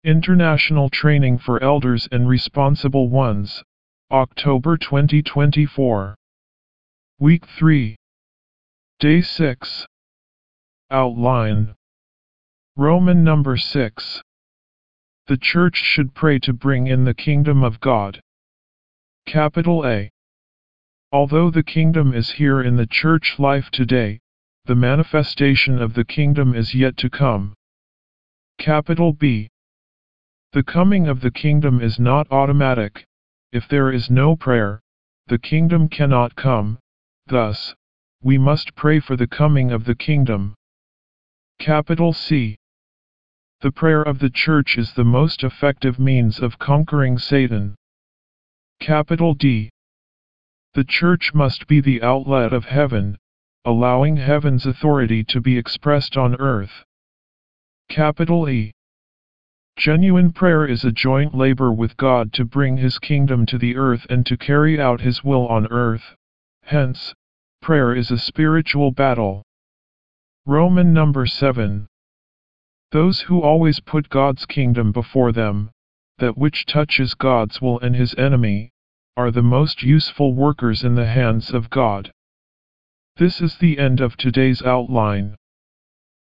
International Training for Elders and Responsible Ones, October 2024. Week 3. Day 6. Outline. Roman number 6. The Church should pray to bring in the kingdom of God. Capital A. Although the kingdom is here in the church life today, the manifestation of the kingdom is yet to come. Capital B. The coming of the kingdom is not automatic. If there is no prayer, the kingdom cannot come. Thus, we must pray for the coming of the kingdom. Capital C. The prayer of the church is the most effective means of conquering Satan. Capital D. The church must be the outlet of heaven, allowing heaven's authority to be expressed on earth. Capital E. Genuine prayer is a joint labor with God to bring His kingdom to the earth and to carry out His will on earth. Hence, prayer is a spiritual battle. Roman number 7. Those who always put God's kingdom before them, that which touches God's will and His enemy, are the most useful workers in the hands of God. This is the end of today's outline.